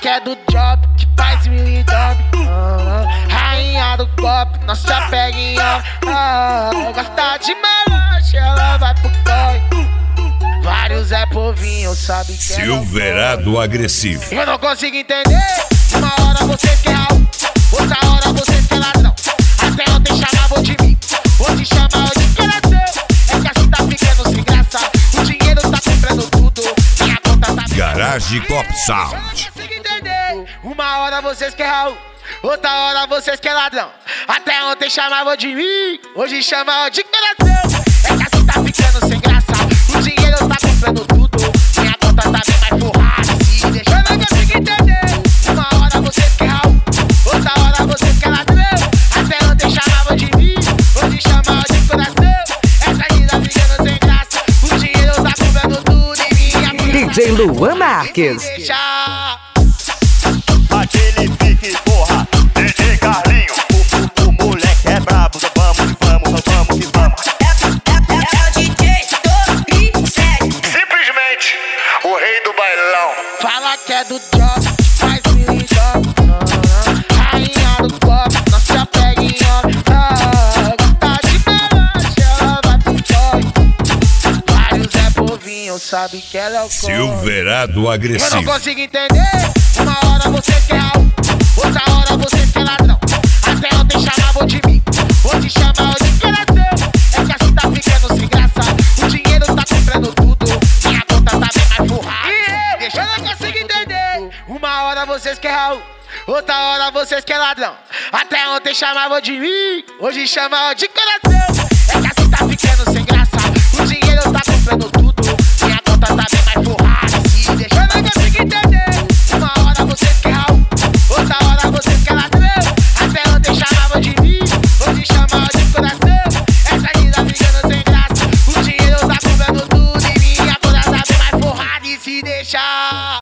é do job, que faz mil e dobre. Rainha do golpe, não se apega em homem. Gosta de melanche, ela vai pro toy. Vários é povinho, sabe que Silverado agressivo. eu não consigo entender. Uma hora vocês quer algo, outra hora vocês quer ladrão. Até ontem chamavam de mim, hoje chamam de coração. É que assim tá ficando sem graça. O dinheiro tá comprando tudo, minha conta tá... Garage Pop Eu Sound. não consigo entender. Uma hora vocês quer Raul, outra hora vocês quer ladrão. Até ontem chamavam de mim, hoje chamam de coração. É que assim tá ficando sem graça. O dinheiro tá comprando tudo, minha conta tá bem mais forrada. Se deixa, eu não consigo entender. Uma hora vocês quer Raul, outra hora vocês quer ladrão. Até ontem chamavam de mim, hoje chamam de coração. Essa vida tá ficando sem graça. O dinheiro tá comprando tudo e minha conta DJ Luan Marques. deixa. Aquele pique, porra, DJ Carlinho. O moleque é brabo, vamos que vamos. É o DJ do P7. Simplesmente o rei do bailão. Fala que é do job, faz mil e dobre. Rainha do pop, não se apega em homem. Gosta de melanche, ela vai pro toy. Vários é povinho, sabe que ela é o coy. Silverado Eu não agressivo. consigo entender. Uma hora vocês quer algo, outra hora vocês quer ladrão. Até ontem chamavam de mim, hoje chamam de coração. É que assim tá ficando sem graça. O dinheiro tá comprando tudo, minha conta tá bem mais forrada. Deixa, eu não consigo entender. Uma hora vocês quer Raul, outra hora vocês quer ladrão. Até ontem chamavam de mim, hoje chamam de coração.